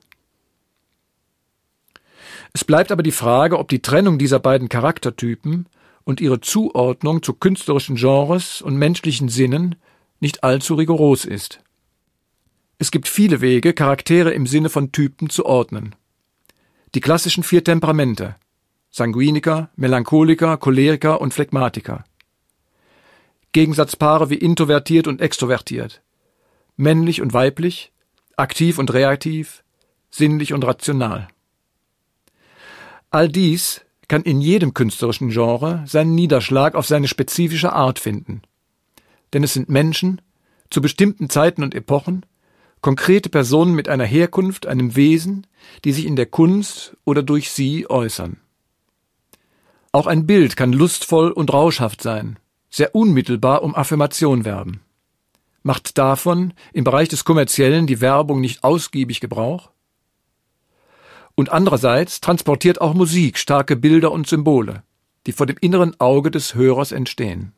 Es bleibt aber die Frage, ob die Trennung dieser beiden Charaktertypen und ihre Zuordnung zu künstlerischen Genres und menschlichen Sinnen nicht allzu rigoros ist. Es gibt viele Wege, Charaktere im Sinne von Typen zu ordnen. Die klassischen 4 Temperamente: Sanguiniker, Melancholiker, Choleriker und Phlegmatiker. Gegensatzpaare wie introvertiert und extrovertiert, männlich und weiblich, aktiv und reaktiv, sinnlich und rational. All dies kann in jedem künstlerischen Genre seinen Niederschlag auf seine spezifische Art finden. Denn es sind Menschen, zu bestimmten Zeiten und Epochen, konkrete Personen mit einer Herkunft, einem Wesen, die sich in der Kunst oder durch sie äußern. Auch ein Bild kann lustvoll und rauschhaft sein, sehr unmittelbar um Affirmation werben. Macht davon im Bereich des Kommerziellen die Werbung nicht ausgiebig Gebrauch? Und andererseits transportiert auch Musik starke Bilder und Symbole, die vor dem inneren Auge des Hörers entstehen.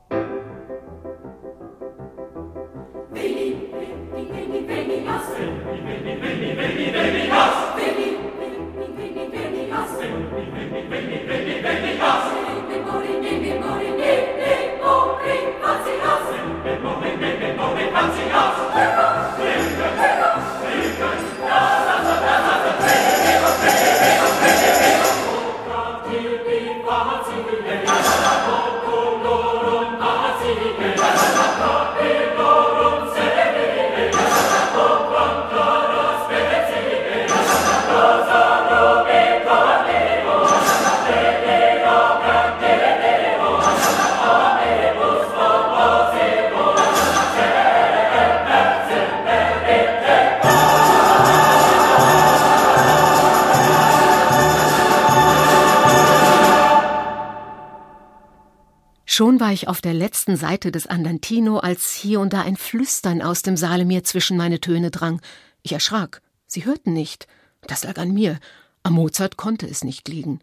Schon war ich auf der letzten Seite des Andantino, als hier und da ein Flüstern aus dem Saale mir zwischen meine Töne drang. Ich erschrak. Sie hörten nicht. Das lag an mir. Am Mozart konnte es nicht liegen.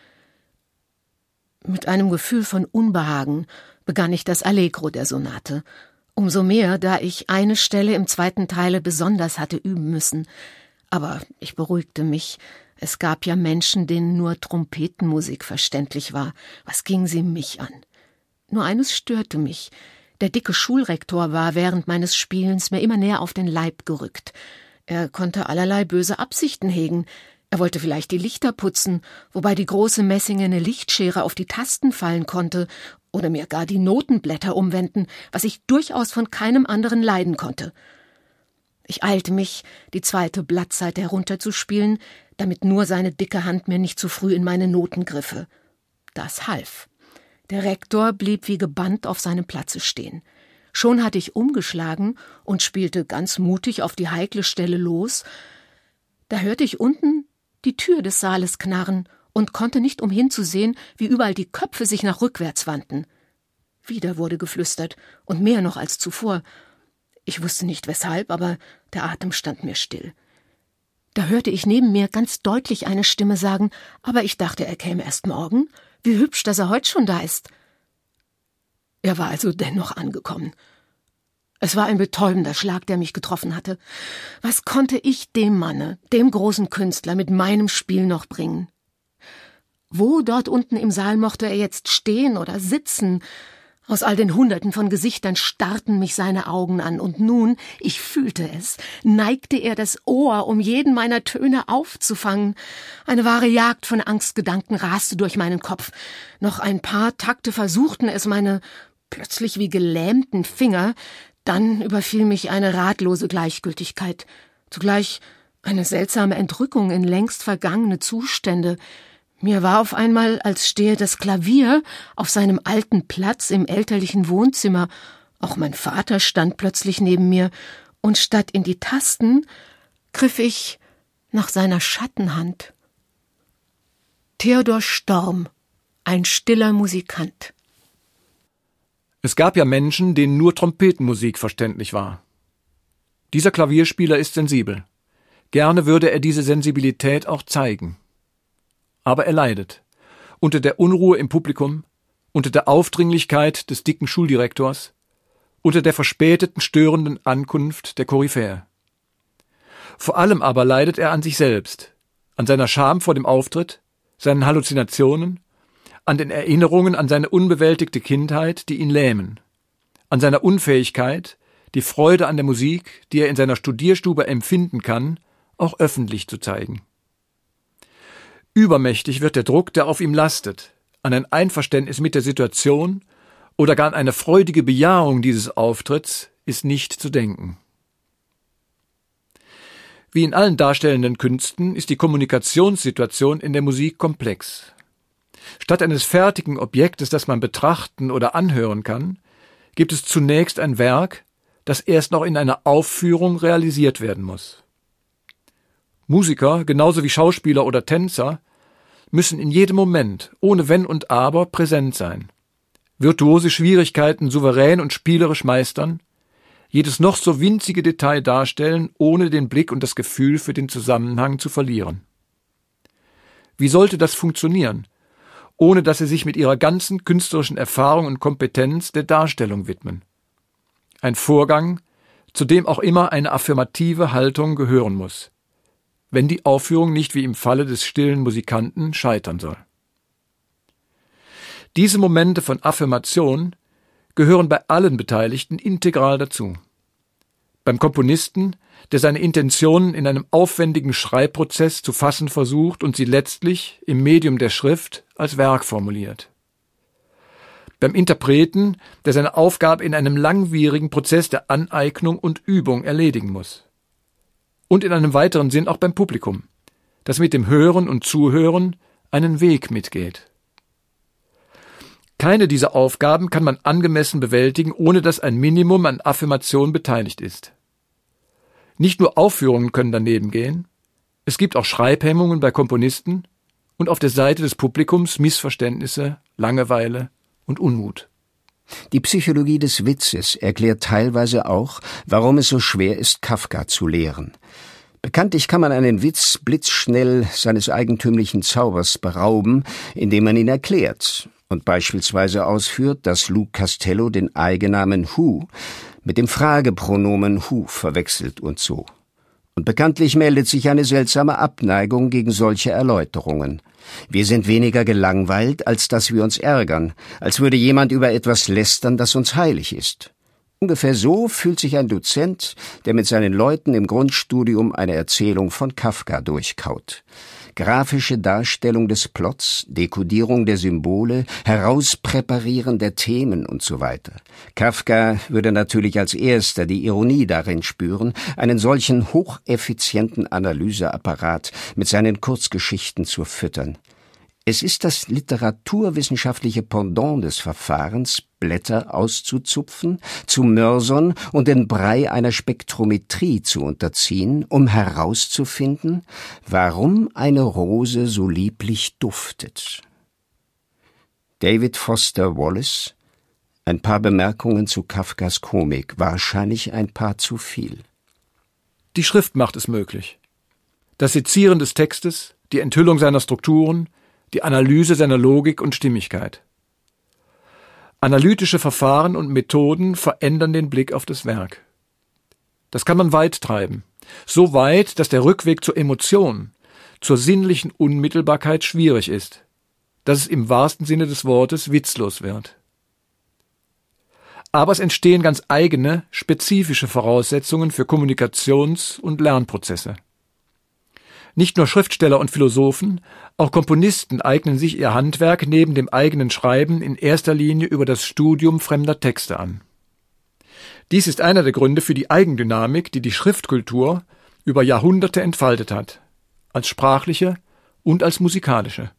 Mit einem Gefühl von Unbehagen begann ich das Allegro der Sonate. Umso mehr, da ich eine Stelle im zweiten Teile besonders hatte üben müssen. Aber ich beruhigte mich. Es gab ja Menschen, denen nur Trompetenmusik verständlich war. Was ging sie mich an? Nur eines störte mich. Der dicke Schulrektor war während meines Spielens mir immer näher auf den Leib gerückt. Er konnte allerlei böse Absichten hegen. Er wollte vielleicht die Lichter putzen, wobei die große messingene Lichtschere auf die Tasten fallen konnte, oder mir gar die Notenblätter umwenden, was ich durchaus von keinem anderen leiden konnte. Ich eilte mich, die zweite Blattseite herunterzuspielen, damit nur seine dicke Hand mir nicht zu früh in meine Noten griffe. Das half. Der Rektor blieb wie gebannt auf seinem Platze stehen. Schon hatte ich umgeschlagen und spielte ganz mutig auf die heikle Stelle los. Da hörte ich unten die Tür des Saales knarren und konnte nicht umhin zu sehen, wie überall die Köpfe sich nach rückwärts wandten. Wieder wurde geflüstert und mehr noch als zuvor. Ich wusste nicht weshalb, aber der Atem stand mir still. Da hörte ich neben mir ganz deutlich eine Stimme sagen, aber ich dachte, er käme erst morgen. Wie hübsch, dass er heute schon da ist. Er war also dennoch angekommen. Es war ein betäubender Schlag, der mich getroffen hatte. Was konnte ich dem Manne, dem großen Künstler, mit meinem Spiel noch bringen? Wo dort unten im Saal mochte er jetzt stehen oder sitzen? Aus all den Hunderten von Gesichtern starrten mich seine Augen an, und nun, ich fühlte es, neigte er das Ohr, um jeden meiner Töne aufzufangen. Eine wahre Jagd von Angstgedanken raste durch meinen Kopf. Noch ein paar Takte versuchten es meine plötzlich wie gelähmten Finger, dann überfiel mich eine ratlose Gleichgültigkeit, zugleich eine seltsame Entrückung in längst vergangene Zustände. Mir war auf einmal, als stehe das Klavier auf seinem alten Platz im elterlichen Wohnzimmer. Auch mein Vater stand plötzlich neben mir, und statt in die Tasten griff ich nach seiner Schattenhand. Theodor Storm, ein stiller Musikant. Es gab ja Menschen, denen nur Trompetenmusik verständlich war. Dieser Klavierspieler ist sensibel. Gerne würde er diese Sensibilität auch zeigen. Aber er leidet. Unter der Unruhe im Publikum, unter der Aufdringlichkeit des dicken Schuldirektors, unter der verspäteten, störenden Ankunft der Koryphäe. Vor allem aber leidet er an sich selbst, an seiner Scham vor dem Auftritt, seinen Halluzinationen, an den Erinnerungen an seine unbewältigte Kindheit, die ihn lähmen, an seiner Unfähigkeit, die Freude an der Musik, die er in seiner Studierstube empfinden kann, auch öffentlich zu zeigen. Übermächtig wird der Druck, der auf ihm lastet, an ein Einverständnis mit der Situation oder gar an eine freudige Bejahung dieses Auftritts ist nicht zu denken. Wie in allen darstellenden Künsten ist die Kommunikationssituation in der Musik komplex. Statt eines fertigen Objektes, das man betrachten oder anhören kann, gibt es zunächst ein Werk, das erst noch in einer Aufführung realisiert werden muss. Musiker, genauso wie Schauspieler oder Tänzer, müssen in jedem Moment, ohne Wenn und Aber, präsent sein, virtuose Schwierigkeiten souverän und spielerisch meistern, jedes noch so winzige Detail darstellen, ohne den Blick und das Gefühl für den Zusammenhang zu verlieren. Wie sollte das funktionieren, ohne dass sie sich mit ihrer ganzen künstlerischen Erfahrung und Kompetenz der Darstellung widmen? Ein Vorgang, zu dem auch immer eine affirmative Haltung gehören muss, wenn die Aufführung nicht wie im Falle des stillen Musikanten scheitern soll. Diese Momente von Affirmation gehören bei allen Beteiligten integral dazu. Beim Komponisten, der seine Intentionen in einem aufwendigen Schreibprozess zu fassen versucht und sie letztlich im Medium der Schrift als Werk formuliert. Beim Interpreten, der seine Aufgabe in einem langwierigen Prozess der Aneignung und Übung erledigen muss. Und in einem weiteren Sinn auch beim Publikum, das mit dem Hören und Zuhören einen Weg mitgeht. Keine dieser Aufgaben kann man angemessen bewältigen, ohne dass ein Minimum an Affirmation beteiligt ist. Nicht nur Aufführungen können daneben gehen, es gibt auch Schreibhemmungen bei Komponisten und auf der Seite des Publikums Missverständnisse, Langeweile und Unmut. Die Psychologie des Witzes erklärt teilweise auch, warum es so schwer ist, Kafka zu lehren. Bekanntlich kann man einen Witz blitzschnell seines eigentümlichen Zaubers berauben, indem man ihn erklärt und beispielsweise ausführt, dass Lou Costello den Eigennamen Who mit dem Fragepronomen who verwechselt und so. Und bekanntlich meldet sich eine seltsame Abneigung gegen solche Erläuterungen. Wir sind weniger gelangweilt, als dass wir uns ärgern, als würde jemand über etwas lästern, das uns heilig ist. Ungefähr so fühlt sich ein Dozent, der mit seinen Leuten im Grundstudium eine Erzählung von Kafka durchkaut. Grafische Darstellung des Plots, Dekodierung der Symbole, Herauspräparieren der Themen und so weiter. Kafka würde natürlich als erster die Ironie darin spüren, einen solchen hocheffizienten Analyseapparat mit seinen Kurzgeschichten zu füttern. Es ist das literaturwissenschaftliche Pendant des Verfahrens, Blätter auszuzupfen, zu mörsern und den Brei einer Spektrometrie zu unterziehen, um herauszufinden, warum eine Rose so lieblich duftet. David Foster Wallace, ein paar Bemerkungen zu Kafkas Komik, wahrscheinlich ein paar zu viel. Die Schrift macht es möglich. Das Sezieren des Textes, die Enthüllung seiner Strukturen, die Analyse seiner Logik und Stimmigkeit. Analytische Verfahren und Methoden verändern den Blick auf das Werk. Das kann man weit treiben, so weit, dass der Rückweg zur Emotion, zur sinnlichen Unmittelbarkeit schwierig ist, dass es im wahrsten Sinne des Wortes witzlos wird. Aber es entstehen ganz eigene, spezifische Voraussetzungen für Kommunikations- und Lernprozesse. Nicht nur Schriftsteller und Philosophen, auch Komponisten eignen sich ihr Handwerk neben dem eigenen Schreiben in erster Linie über das Studium fremder Texte an. Dies ist einer der Gründe für die Eigendynamik, die die Schriftkultur über Jahrhunderte entfaltet hat, als sprachliche und als musikalische.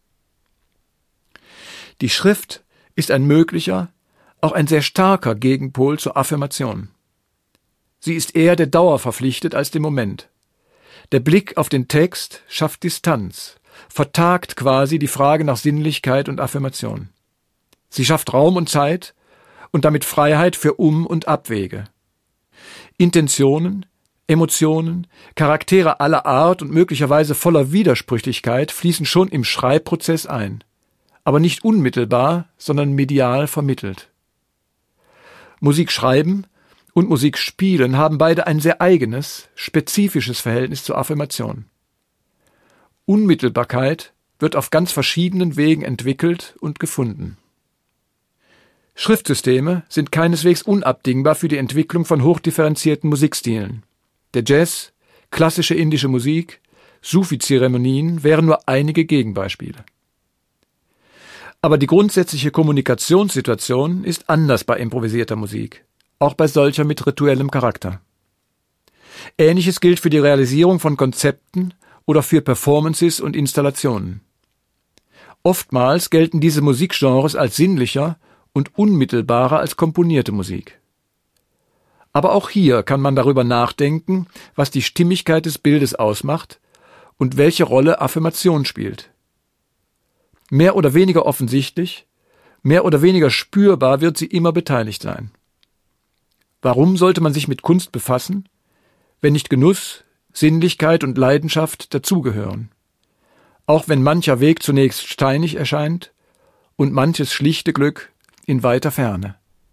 Die Schrift ist ein möglicher, auch ein sehr starker Gegenpol zur Affirmation. Sie ist eher der Dauer verpflichtet als dem Moment. Der Blick auf den Text schafft Distanz, vertagt quasi die Frage nach Sinnlichkeit und Affirmation. Sie schafft Raum und Zeit und damit Freiheit für und Abwege. Intentionen, Emotionen, Charaktere aller Art und möglicherweise voller Widersprüchlichkeit fließen schon im Schreibprozess ein, aber nicht unmittelbar, sondern medial vermittelt. Musik schreiben und Musik spielen haben beide ein sehr eigenes, spezifisches Verhältnis zur Affirmation. Unmittelbarkeit wird auf ganz verschiedenen Wegen entwickelt und gefunden. Schriftsysteme sind keineswegs unabdingbar für die Entwicklung von hochdifferenzierten Musikstilen. Der Jazz, klassische indische Musik, Sufi-Zeremonien wären nur einige Gegenbeispiele. Aber die grundsätzliche Kommunikationssituation ist anders bei improvisierter Musik, auch bei solcher mit rituellem Charakter. Ähnliches gilt für die Realisierung von Konzepten oder für Performances und Installationen. Oftmals gelten diese Musikgenres als sinnlicher und unmittelbarer als komponierte Musik. Aber auch hier kann man darüber nachdenken, was die Stimmigkeit des Bildes ausmacht und welche Rolle Affirmation spielt. Mehr oder weniger offensichtlich, mehr oder weniger spürbar wird sie immer beteiligt sein. Warum sollte man sich mit Kunst befassen, wenn nicht Genuss, Sinnlichkeit und Leidenschaft dazugehören? Auch wenn mancher Weg zunächst steinig erscheint und manches schlichte Glück in weiter Ferne.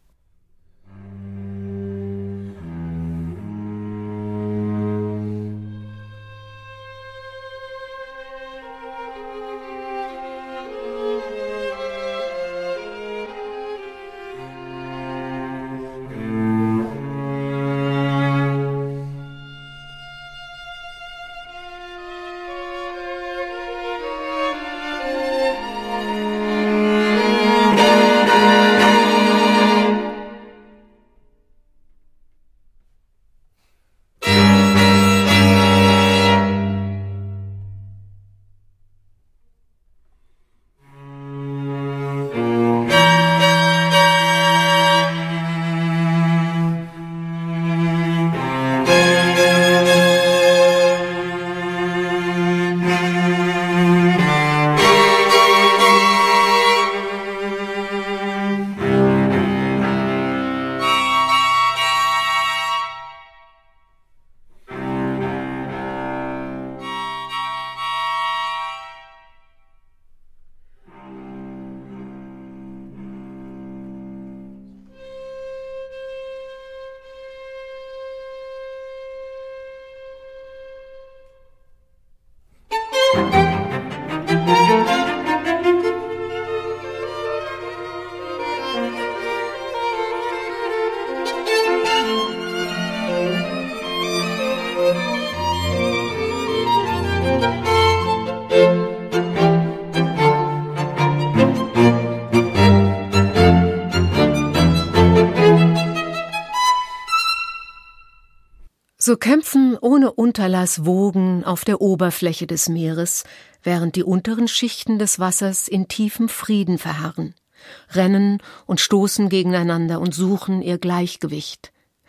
So kämpfen ohne Unterlass Wogen auf der Oberfläche des Meeres, während die unteren Schichten des Wassers in tiefem Frieden verharren, rennen und stoßen gegeneinander und suchen ihr Gleichgewicht.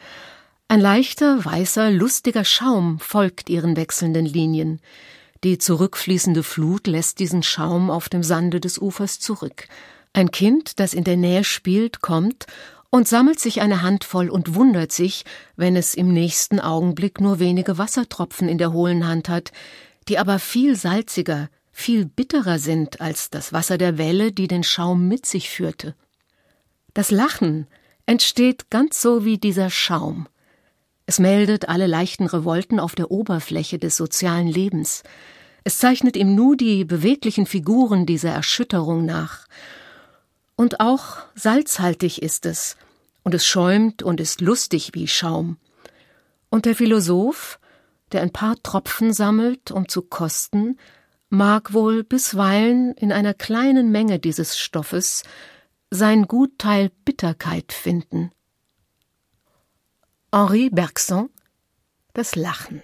Ein leichter, weißer, lustiger Schaum folgt ihren wechselnden Linien. Die zurückfließende Flut lässt diesen Schaum auf dem Sande des Ufers zurück. Ein Kind, das in der Nähe spielt, kommt und sammelt sich eine Handvoll und wundert sich, wenn es im nächsten Augenblick nur wenige Wassertropfen in der hohlen Hand hat, die aber viel salziger, viel bitterer sind als das Wasser der Welle, die den Schaum mit sich führte. Das Lachen entsteht ganz so wie dieser Schaum. Es meldet alle leichten Revolten auf der Oberfläche des sozialen Lebens. Es zeichnet ihm nur die beweglichen Figuren dieser Erschütterung nach. Und auch salzhaltig ist es, und es schäumt und ist lustig wie Schaum. Und der Philosoph, der ein paar Tropfen sammelt, um zu kosten, mag wohl bisweilen in einer kleinen Menge dieses Stoffes sein Gutteil Bitterkeit finden. Henri Bergson, das Lachen.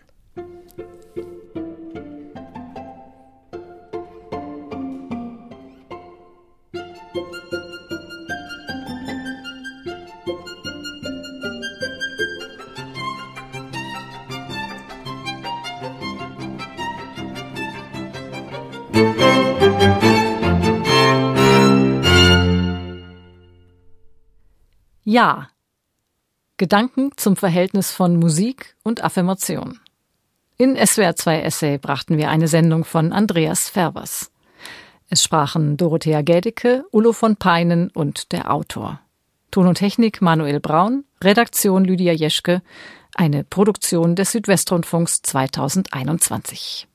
Ja. Gedanken zum Verhältnis von Musik und Affirmation. In SWR 2 Essay brachten wir eine Sendung von Andreas Fervers. Es sprachen Dorothea Gädicke, Ulo von Peinen und der Autor. Ton und Technik Manuel Braun, Redaktion Lydia Jeschke, eine Produktion des Südwestrundfunks 2021.